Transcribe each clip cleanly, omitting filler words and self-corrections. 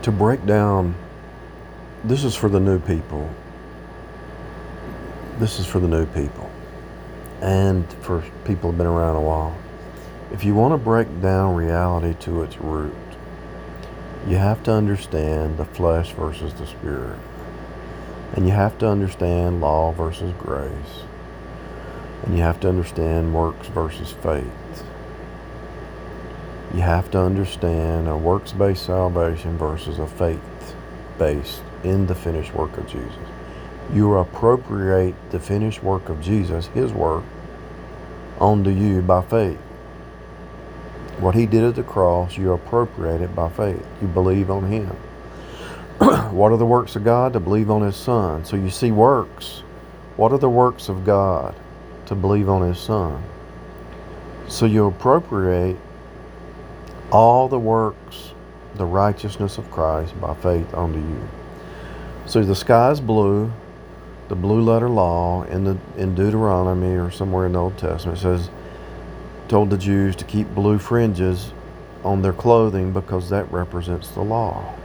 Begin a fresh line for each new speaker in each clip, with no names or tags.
to break down, this is for the new people. This is for the new people and for people who've been around a while. If you want to break down reality to its root, you have to understand the flesh versus the spirit. And you have to understand law versus grace. And you have to understand works versus faith. You have to understand a works-based salvation versus a faith-based in the finished work of Jesus. You appropriate the finished work of Jesus, His work, onto you by faith. What He did at the cross, you appropriate it by faith. You believe on Him. What are the works of God? To believe on His Son. So you see works. What are the works of God? To believe on His Son. So you appropriate all the works, the righteousness of Christ by faith onto you. So the sky is blue, the blue letter law in Deuteronomy or somewhere in the Old Testament says, told the Jews to keep blue fringes on their clothing because that represents the law.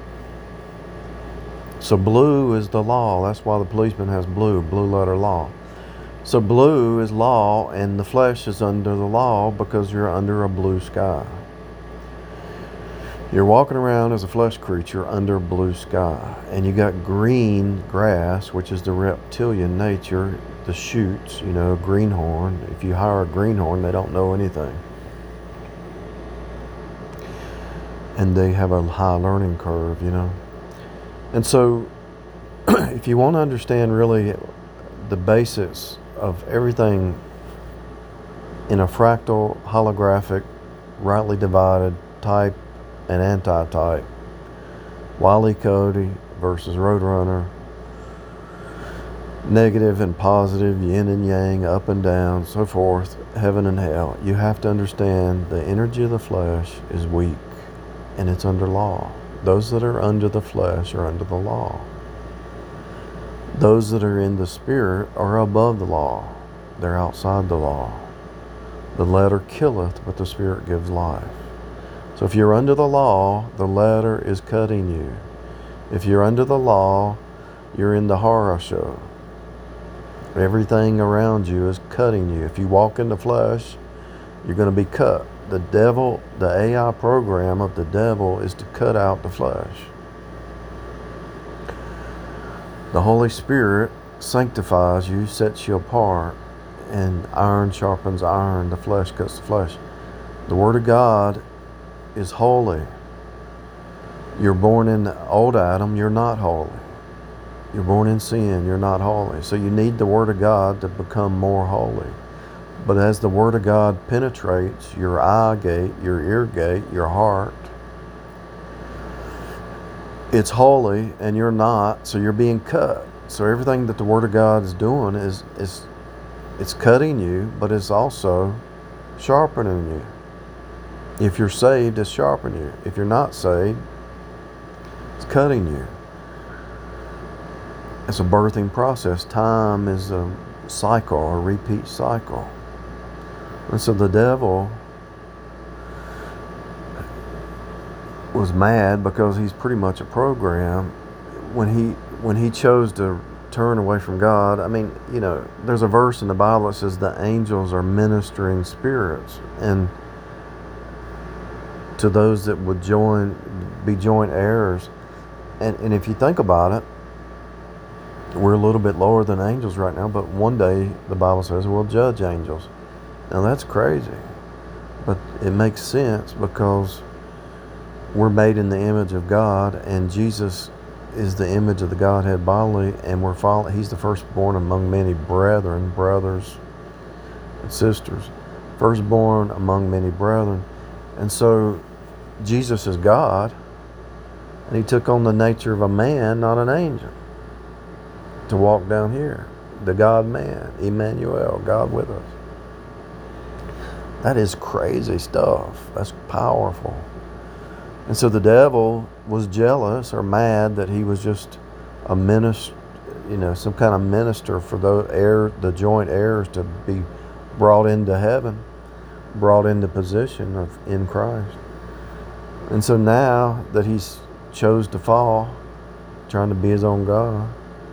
So blue is the law. That's why the policeman has blue letter law. So blue is law, and the flesh is under the law because you're under a blue sky. You're walking around as a flesh creature under blue sky, and you got green grass, which is the reptilian nature, the shoots, greenhorn. If you hire a greenhorn, they don't know anything. And they have a high learning curve, And so, if you want to understand really the basics of everything in a fractal, holographic, rightly divided type and anti-type, Wile E. Coyote versus Roadrunner, negative and positive, yin and yang, up and down, so forth, heaven and hell, you have to understand the energy of the flesh is weak and it's under law. Those that are under the flesh are under the law. Those that are in the spirit are above the law. They're outside the law. The letter killeth, but the spirit gives life. So if you're under the law, the letter is cutting you. If you're under the law, you're in the horror show. Everything around you is cutting you. If you walk in the flesh, you're going to be cut. The devil, the AI program of the devil is to cut out the flesh. The Holy Spirit sanctifies you, sets you apart, and iron sharpens iron. The flesh cuts the flesh. The Word of God is holy. You're born in old Adam, you're not holy. You're born in sin, you're not holy. So you need the Word of God to become more holy. But as the Word of God penetrates your eye gate, your ear gate, your heart, it's holy and you're not, so you're being cut. So everything that the Word of God is doing is it's cutting you, but it's also sharpening you. If you're saved, it's sharpening you. If you're not saved, it's cutting you. It's a birthing process. Time is a cycle, a repeat cycle. And so the devil was mad because he's pretty much a program. When he chose to turn away from God, there's a verse in the Bible that says the angels are ministering spirits, and to those that would be joint heirs. And if you think about it, we're a little bit lower than angels right now, but one day the Bible says we'll judge angels. Now that's crazy, but it makes sense because we're made in the image of God, and Jesus is the image of the Godhead bodily, and He's the firstborn among many brethren, brothers and sisters, firstborn among many brethren. And so Jesus is God, and He took on the nature of a man, not an angel, to walk down here. The God-man, Emmanuel, God with us. That is crazy stuff. That's powerful. And so the devil was jealous or mad that he was just a minister, some kind of minister for the joint heirs to be brought into heaven, brought into position in Christ. And so now that he's chose to fall, trying to be his own God.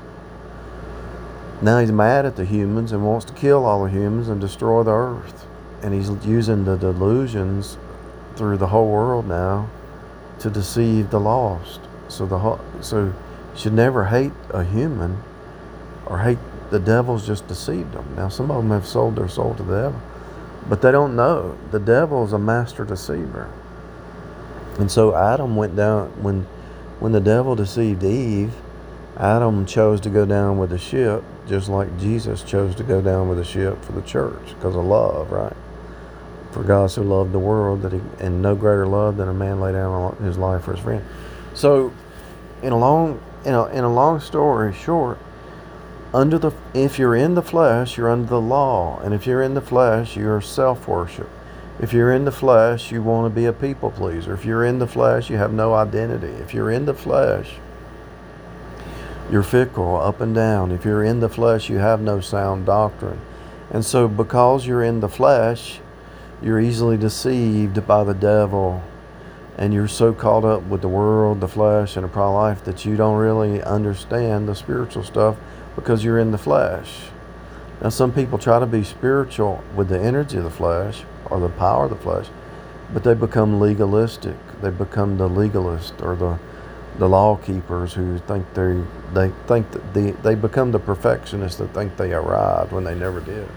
Now he's mad at the humans and wants to kill all the humans and destroy the earth. And he's using the delusions through the whole world now to deceive the lost. So you should never hate a human or hate the devil's just deceived them. Now some of them have sold their soul to the devil, but they don't know the devil's a master deceiver. And so Adam went down when the devil deceived Eve. Adam chose to go down with the ship, just like Jesus chose to go down with the ship for the church, because of love, right? For God so loved the world and no greater love than a man lay down his life for his friend. So, in a long story short, if you're in the flesh, you're under the law, and if you're in the flesh, you're self-worship. If you're in the flesh, you want to be a people pleaser. If you're in the flesh, you have no identity. If you're in the flesh, you're fickle, up and down. If you're in the flesh, you have no sound doctrine. And so because you're in the flesh, you're easily deceived by the devil, and you're so caught up with the world, the flesh, and the pride of life that you don't really understand the spiritual stuff because you're in the flesh. Now some people try to be spiritual with the energy of the flesh or the power of the flesh, but they become legalistic. They become the legalist or the law keepers who think they become the perfectionists that think they arrived when they never did.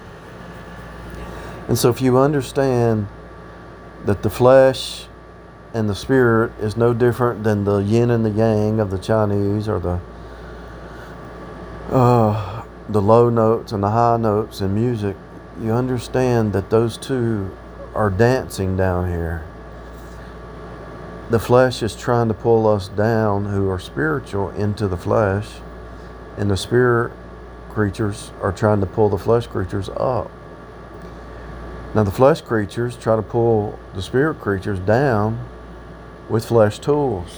And so if you understand that the flesh and the spirit is no different than the yin and the yang of the Chinese, or the low notes and the high notes in music, you understand that those two are dancing down here. The flesh is trying to pull us down who are spiritual into the flesh, and the spirit creatures are trying to pull the flesh creatures up. Now the flesh creatures try to pull the spirit creatures down with flesh tools,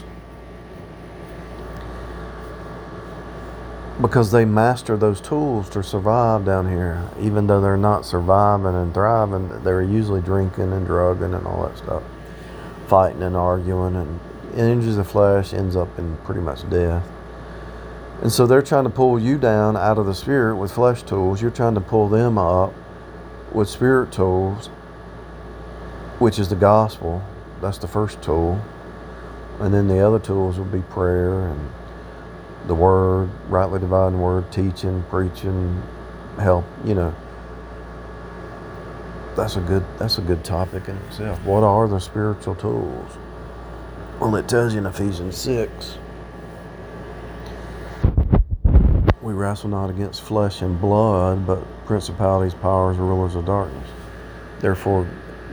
because they master those tools to survive down here. Even though they're not surviving and thriving, they're usually drinking and drugging and all that stuff, fighting and arguing, and injures the flesh, ends up in pretty much death. And so they're trying to pull you down out of the spirit with flesh tools. You're trying to pull them up with spirit tools, which is the gospel. That's the first tool. And then the other tools will be prayer and the word, rightly dividing word, teaching, preaching, help. That's a good topic in itself. What are the spiritual tools? Well, it tells you in Ephesians 6. We wrestle not against flesh and blood, but principalities, powers, rulers of darkness. Therefore,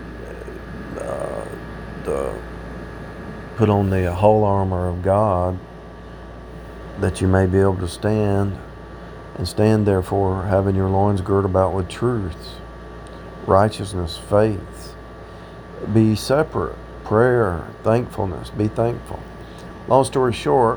put on the whole armor of God, that you may be able to stand, and stand therefore having your loins girt about with truth, righteousness, faith. Be separate, prayer, thankfulness, be thankful. Long story short,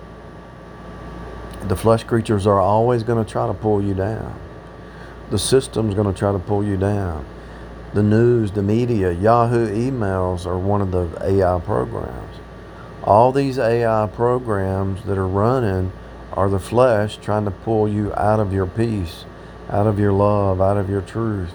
the flesh creatures are always going to try to pull you down. The system's going to try to pull you down. The news, the media, Yahoo emails are one of the AI programs. All these AI programs that are running are the flesh trying to pull you out of your peace, out of your love, out of your truth.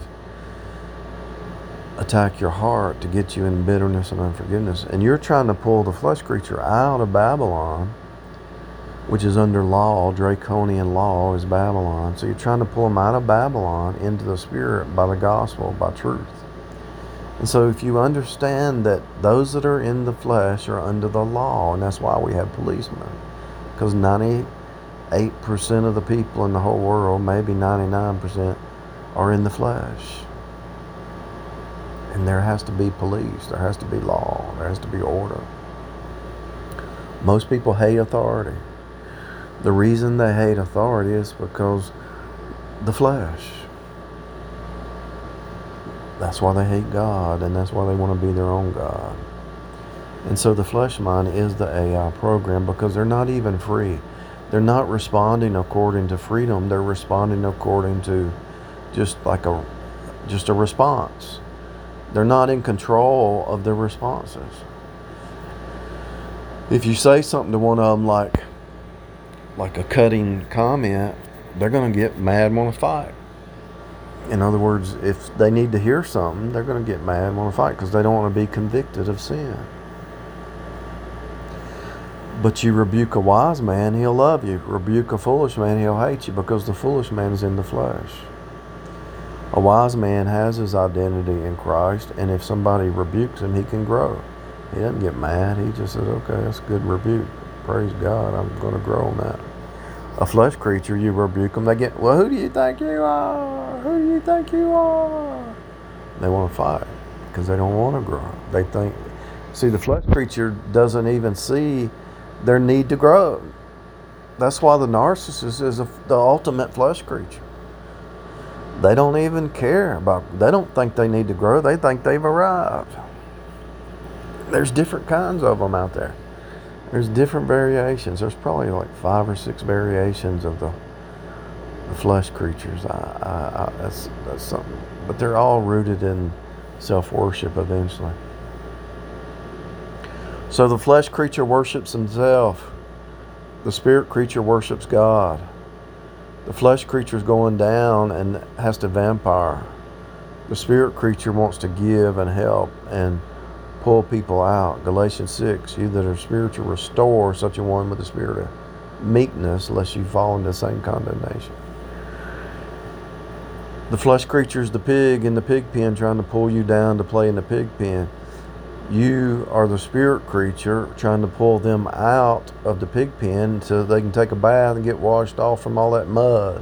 Attack your heart to get you in bitterness and unforgiveness. And you're trying to pull the flesh creature out of Babylon, which is under law. Draconian law is Babylon. So you're trying to pull them out of Babylon into the spirit by the gospel, by truth. And so if you understand that those that are in the flesh are under the law, and that's why we have policemen, because 98% of the people in the whole world, maybe 99%, are in the flesh. And there has to be police, there has to be law, there has to be order. Most people hate authority. The reason they hate authority is because the flesh. That's why they hate God, and that's why they want to be their own God. And so the flesh mind is the AI program, because they're not even free. They're not responding according to freedom. They're responding according to just a response. They're not in control of their responses. If you say something to one of them like a cutting comment, they're going to get mad and want to fight. In other words, if they need to hear something, they're going to get mad and want to fight because they don't want to be convicted of sin. But you rebuke a wise man, he'll love you. Rebuke a foolish man, he'll hate you, because the foolish man is in the flesh. A wise man has his identity in Christ, and if somebody rebukes him, he can grow. He doesn't get mad. He just says, okay, that's a good rebuke. Praise God, I'm going to grow on that. A flesh creature, you rebuke them, they get, well, who do you think you are? Who do you think you are? They want to fight because they don't want to grow. They think, see, the flesh creature doesn't even see their need to grow. That's why the narcissist is the ultimate flesh creature. They don't even care they don't think they need to grow. They think they've arrived. There's different kinds of them out there. There's different variations. There's probably like 5 or 6 variations of the flesh creatures. That's something. But they're all rooted in self-worship eventually. So the flesh creature worships himself. The spirit creature worships God. The flesh creature is going down and has to vampire. The spirit creature wants to give and help and pull people out. Galatians 6, you that are spiritual, restore such a one with the spirit of meekness, lest you fall into the same condemnation. The flesh creature is the pig in the pig pen trying to pull you down to play in the pig pen. You are the spirit creature trying to pull them out of the pig pen so they can take a bath and get washed off from all that mud.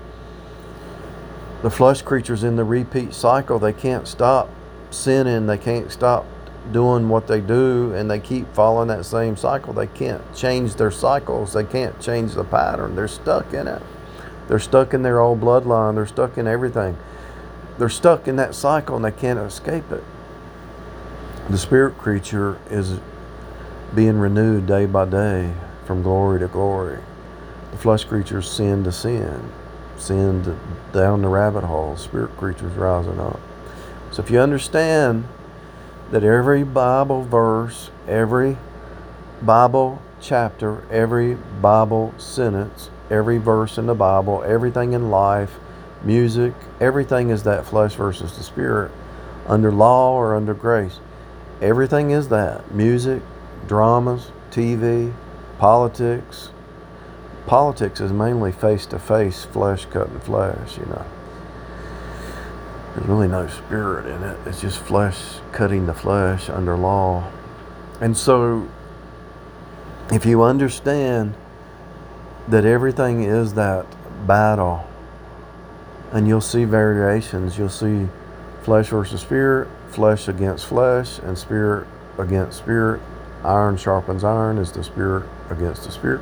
The flesh creature's in the repeat cycle. They can't stop sinning. They can't stop doing what they do, and they keep following that same cycle. They can't change their cycles. They can't change the pattern. They're stuck in it. They're stuck in their old bloodline. They're stuck in everything. They're stuck in that cycle and they can't escape it. The spirit creature is being renewed day by day from glory to glory. The flesh creature's sin to sin, down the rabbit hole. Spirit creature's rising up. So if you understand that every Bible verse, every Bible chapter, every Bible sentence, every verse in the Bible, everything in life, music, everything is that flesh versus the spirit, under law or under grace. Everything is that. Music, dramas, TV, politics. Politics is mainly face-to-face, flesh cutting flesh, There's really no spirit in it. It's just flesh cutting the flesh under law. And so, if you understand that everything is that battle, and you'll see variations, you'll see flesh versus spirit, flesh against flesh, and spirit against spirit. Iron sharpens iron is the spirit against the spirit.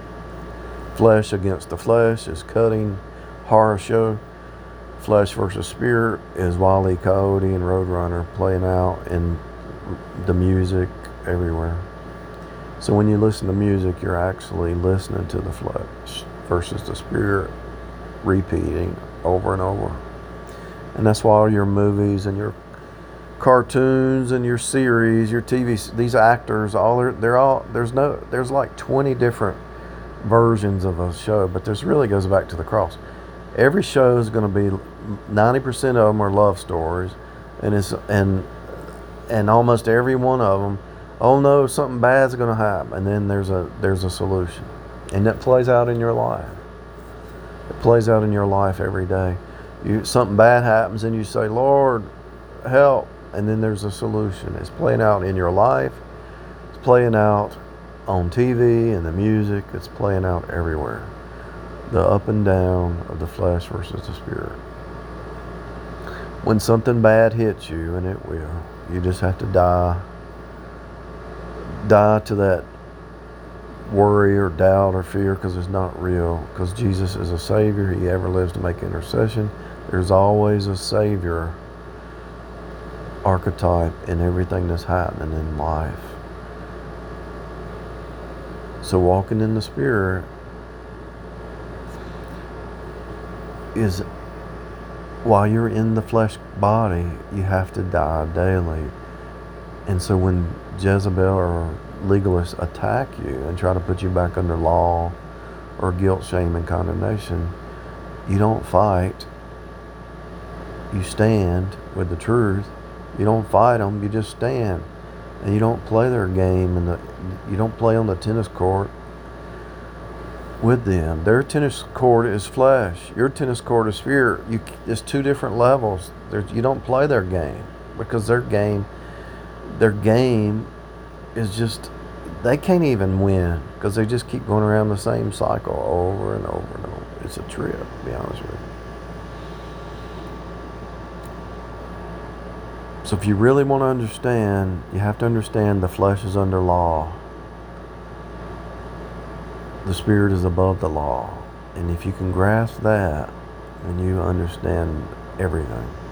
Flesh against the flesh is cutting, horror show. Flesh versus spirit is Wile E. Coyote and Roadrunner playing out in the music everywhere. So when you listen to music, you're actually listening to the flesh versus the spirit repeating over and over. And that's why all your movies and your cartoons and your series, your TV, these actors, there's like 20 different versions of a show, but this really goes back to the cross. Every show is going to be 90% of them are love stories, and almost every one of them, oh no, something bad's going to happen, and then there's a solution, and that plays out in your life. It plays out in your life every day. Something bad happens and you say, Lord, help. And then there's a solution. It's playing out in your life. It's playing out on TV and the music. It's playing out everywhere. The up and down of the flesh versus the spirit. When something bad hits you, and it will, you just have to die to that worry or doubt or fear, because it's not real. Because Jesus is a Savior. He ever lives to make intercession. There's always a Savior archetype in everything that's happening in life. So walking in the Spirit is, while you're in the flesh body, you have to die daily. And so when Jezebel or legalists attack you and try to put you back under law or guilt, shame, and condemnation, you don't fight. You stand with the truth. You don't fight them. You just stand, and you don't play their game. And you don't play on the tennis court with them. Their tennis court is flesh. Your tennis court is spirit. It's two different levels. You don't play their game, because their game is just, they can't even win, because they just keep going around the same cycle over and over and over. It's a trip, to be honest with you. So if you really want to understand, you have to understand the flesh is under law. The spirit is above the law. And if you can grasp that, then you understand everything.